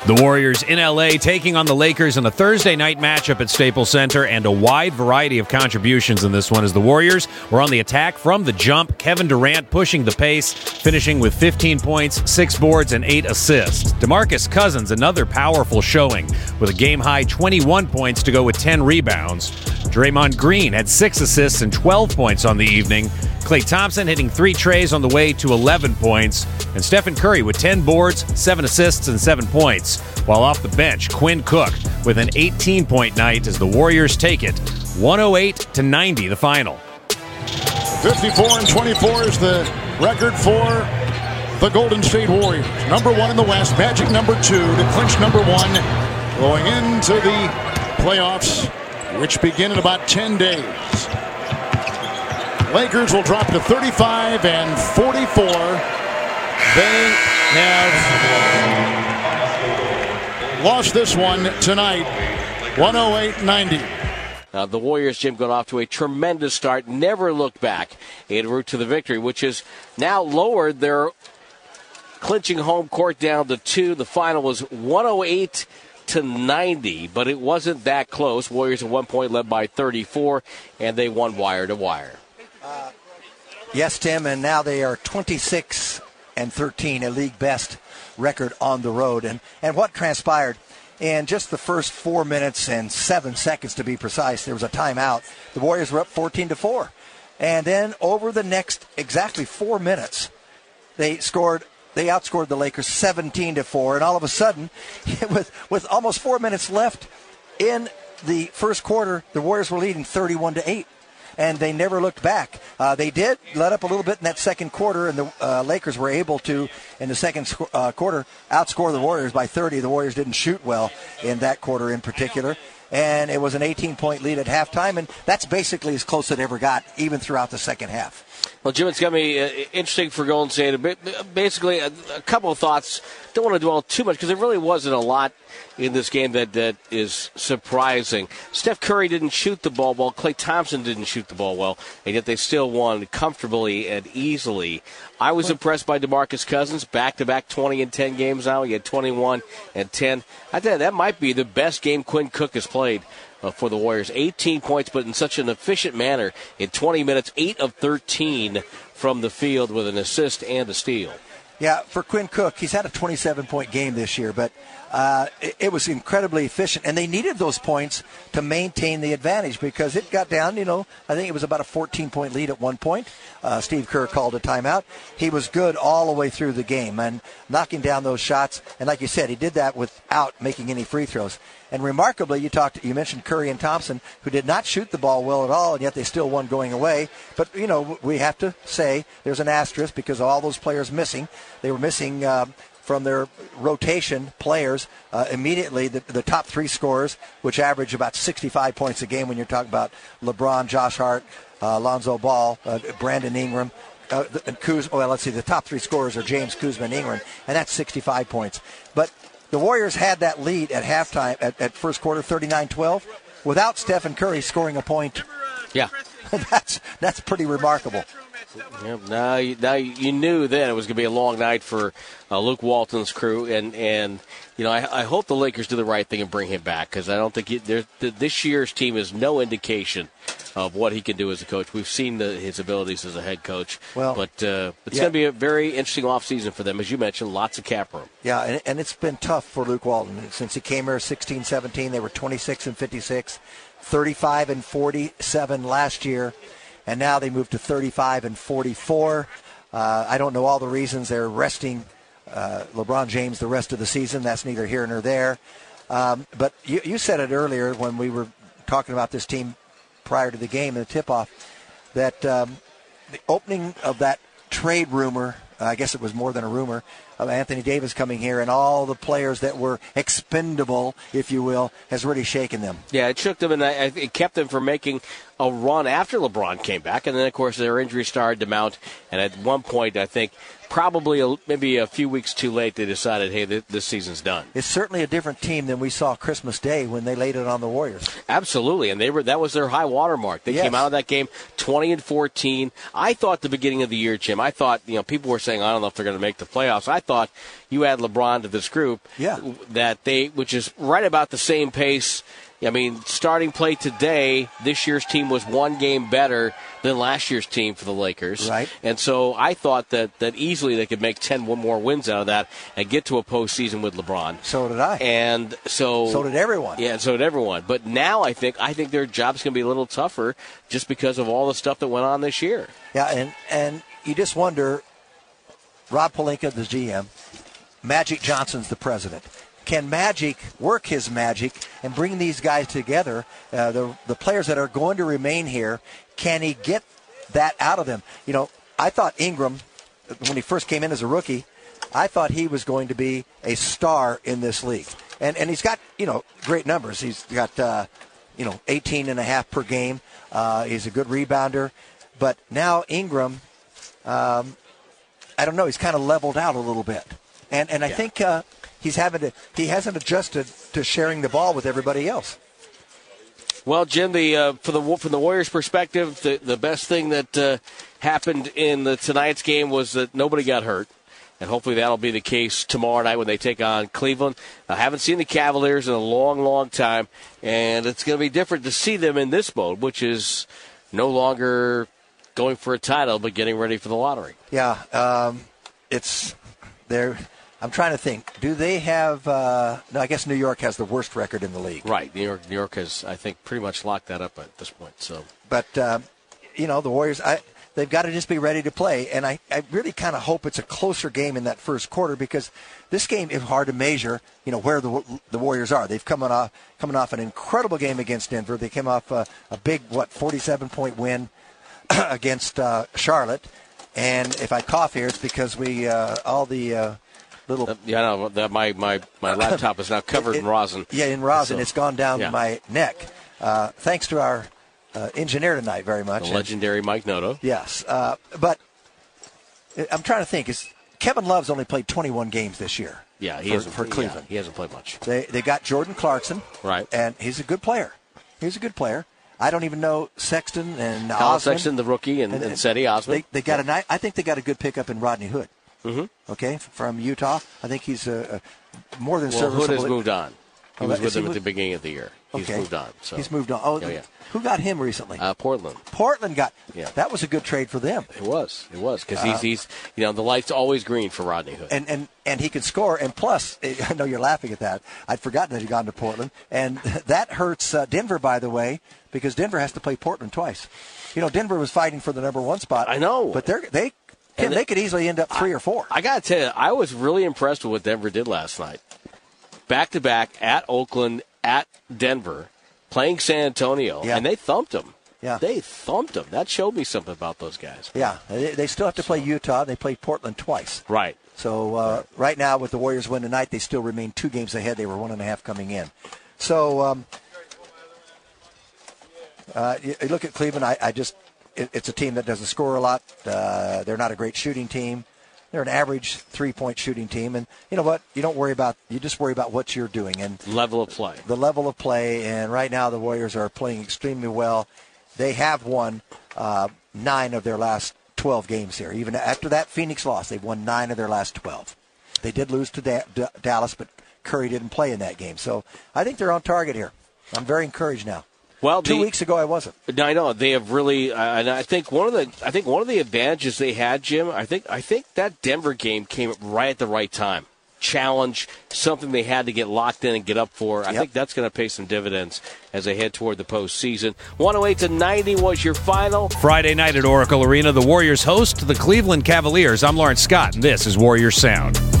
The Warriors in L.A. taking on the Lakers in a Thursday night matchup at Staples Center, and a wide variety of contributions in this one as the Warriors were on the attack from the jump. Kevin Durant pushing the pace, finishing with 15 points, 6 boards, and 8 assists. DeMarcus Cousins, another powerful showing with a game-high 21 points to go with 10 rebounds. Draymond Green had 6 assists and 12 points on the evening. Klay Thompson hitting 3 trays on the way to 11 points. And Stephen Curry with 10 boards, 7 assists, and 7 points. While off the bench, Quinn Cook with an 18-point night as the Warriors take it 108-90 the final. 54-24 is the record for the Golden State Warriors. Number 1 in the West, Magic number 2 to clinch number 1 going into the playoffs, which begin in about 10 days. Lakers will drop to 35 and 44. They have lost this one tonight, 108-90. The Warriors, Jim, got off to a tremendous start, never looked back en route to the victory, which has now lowered their clinching home court down to 2. The final was 108-90, but it wasn't that close. Warriors at one point led by 34, and they won wire to wire. Yes, Tim, and now they are 26-13, a league best record on the road. And what transpired in just the first 4 minutes and 7 seconds, to be precise, there was a timeout. The Warriors were up 14-4. And then over the next exactly 4 minutes, they outscored the Lakers 17-4. And all of a sudden, with almost 4 minutes left in the first quarter, the Warriors were leading 31-8. And they never looked back. They did let up a little bit in that second quarter, and the Lakers were able to, in the second quarter, outscore the Warriors by 30. The Warriors didn't shoot well in that quarter in particular. And it was an 18-point lead at halftime, and that's basically as close as it ever got, even throughout the second half. Well, Jim, it's going to be interesting for Golden State. Basically, a couple of thoughts. Don't want to dwell too much because there really wasn't a lot in this game that is surprising. Steph Curry didn't shoot the ball well. Klay Thompson didn't shoot the ball well, and yet they still won comfortably and easily. I was impressed by DeMarcus Cousins, back-to-back 20 and 10 games now. He had 21 and 10. I tell you, that might be the best game Quinn Cook has played for the Warriors. 18 points, but in such an efficient manner in 20 minutes, 8 of 13 from the field with an assist and a steal. Yeah, for Quinn Cook, he's had a 27-point game this year, but it was incredibly efficient, and they needed those points to maintain the advantage because it got down, I think it was about a 14-point lead at one point. Steve Kerr called a timeout. He was good all the way through the game and knocking down those shots, and like you said, he did that without making any free throws. And remarkably, you mentioned Curry and Thompson, who did not shoot the ball well at all, and yet they still won going away. But, we have to say there's an asterisk because of all those players missing. They were missing from their rotation players immediately the top 3 scorers, which average about 65 points a game when you're talking about LeBron, Josh Hart, Lonzo Ball, Brandon Ingram. The top 3 scorers are James, Kuzma, and Ingram, and that's 65 points. But the Warriors had that lead at halftime, at first quarter, 39-12, without Stephen Curry scoring a point. Yeah. That's pretty remarkable. Yeah, now you knew then it was going to be a long night for Luke Walton's crew, and I hope the Lakers do the right thing and bring him back because I don't think this year's team is no indication of what he can do as a coach. We've seen his abilities as a head coach, but it's going to be a very interesting offseason for them. As you mentioned, lots of cap room. Yeah, and it's been tough for Luke Walton. Since he came here 16-17, they were 26-56, 35-47 last year, and now they moved to 35-44. I don't know all the reasons they're resting LeBron James the rest of the season. That's neither here nor there. But you said it earlier when we were talking about this team prior to the game and the tip-off, that the opening of that trade rumor, I guess it was more than a rumor, of Anthony Davis coming here and all the players that were expendable, if you will, has really shaken them. Yeah, it shook them, and it kept them from making a run after LeBron came back. And then, of course, their injury started to mount. And at one point, I think, probably maybe a few weeks too late, they decided, hey, this season's done. It's certainly a different team than we saw Christmas Day when they laid it on the Warriors. Absolutely, and that was their high water mark. They came out of that game 20-14. I thought at the beginning of the year, Jim, people were saying, I don't know if they're going to make the playoffs. I thought, you add LeBron to this group, which is right about the same pace. I mean, starting play today, this year's team was one game better than last year's team for the Lakers. Right. And so I thought that easily they could make 10 more wins out of that and get to a postseason with LeBron. So did I. And so did everyone. Yeah, so did everyone. But now I think their job's going to be a little tougher just because of all the stuff that went on this year. Yeah, and you just wonder, Rob Pelinka, the GM, Magic Johnson's the president. Can Magic work his magic and bring these guys together, the players that are going to remain here, can he get that out of them? You know, I thought Ingram, when he first came in as a rookie, I thought he was going to be a star in this league. And he's got, great numbers. He's got, 18 and a half per game. He's a good rebounder. But now Ingram, I don't know, he's kind of leveled out a little bit. And I think he hasn't adjusted to sharing the ball with everybody else. Well, Jim, from the Warriors' perspective, the best thing that happened in tonight's game was that nobody got hurt, and hopefully that'll be the case tomorrow night when they take on Cleveland. I haven't seen the Cavaliers in a long, long time, and it's going to be different to see them in this mode, which is no longer going for a title but getting ready for the lottery. Yeah, it's there. I'm trying to think. Do they have? No, I guess New York has the worst record in the league. Right. New York has, I think, pretty much locked that up at this point. So, but the Warriors, they've got to just be ready to play, and I really kind of hope it's a closer game in that first quarter because this game is hard to measure. Where the Warriors are. They've coming off an incredible game against Denver. They came off a big 47-point win against Charlotte, and if I cough here, it's because we all the little. My laptop is now covered in rosin. Yeah, in rosin. So, it's gone down my neck. Thanks to our engineer tonight very much. The legendary Mike Noto. Yes. But I'm trying to think. Kevin Love's only played 21 games this year. Yeah, he hasn't for Cleveland. Yeah, he hasn't played much. They got Jordan Clarkson. Right. And he's a good player. I don't even know Sexton and Colin Osmond. Sexton, the rookie, and Cedi Osmond. They got I think they got a good pickup in Rodney Hood. Mm-hmm. Okay, from Utah. I think he's more than serviceable. Hood has moved on. He was with them at the beginning of the year. He's moved on. So. He's moved on. Oh, yeah. Who got him recently? Portland. Portland got. Yeah. That was a good trade for them. It was because he's the light's always green for Rodney Hood. And he could score. And plus, I know you're laughing at that. I'd forgotten that he'd gone to Portland, and that hurts Denver, by the way, because Denver has to play Portland twice. Denver was fighting for the number one spot. I know, but they could easily end up 3 or 4. I got to tell you, I was really impressed with what Denver did last night. Back-to-back at Oakland, at Denver, playing San Antonio, and they thumped them. Yeah. They thumped them. That showed me something about those guys. Yeah, they still have to play Utah. They played Portland twice. Right. So right now, with the Warriors win tonight, they still remain 2 games ahead. They were 1.5 coming in. So you look at Cleveland, it's a team that doesn't score a lot. They're not a great shooting team. They're an average 3-point shooting team. And you know what? You just worry about what you're doing. And level of play. The level of play. And right now the Warriors are playing extremely well. They have won 9 of their last 12 games here. Even after that Phoenix loss, they've won 9 of their last 12. They did lose to Dallas, but Curry didn't play in that game. So I think they're on target here. I'm very encouraged now. Well, 2 weeks ago I wasn't. I know they have really, and I think one of the advantages they had, Jim. I think that Denver game came right at the right time. Challenge, something they had to get locked in and get up for. I think that's going to pay some dividends as they head toward the postseason. 108-90 was your final. Friday night at Oracle Arena, the Warriors host the Cleveland Cavaliers. I'm Lawrence Scott, and this is Warriors Sound.